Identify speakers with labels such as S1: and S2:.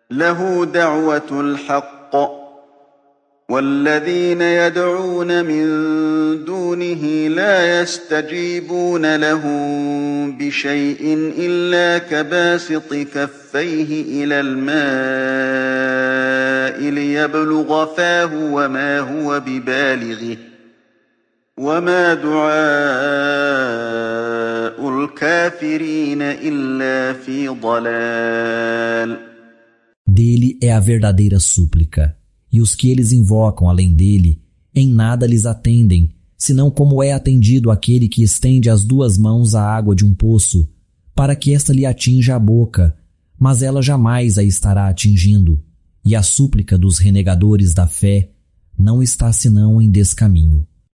S1: له دعوة الحق والذين يدعون من دونه لا يستجيبون لهم بشيء إلا كباسط كفيه إلى الماء ليبلغ فاه وما هو ببالغه وما دعاء الكافرين إلا في ضلال.
S2: Dele é a verdadeira súplica, e os que eles invocam além dele, em nada lhes atendem, senão como é atendido aquele que estende as duas mãos à água de um poço, para que esta lhe atinja a boca, mas ela jamais a estará atingindo, e a súplica dos renegadores da fé não está senão em descaminho.